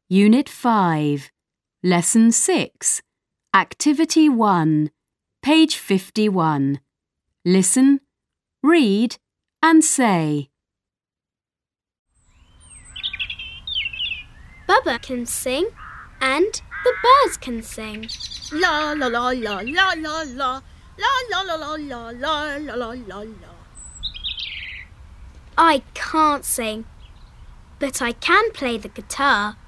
Unit 5, Lesson 6, Activity 1, page 51. Listen, read and say. Bubba can sing and the birds can sing. La la la la la la la la la la la la la la la la la. I can't sing, but I can play the guitar.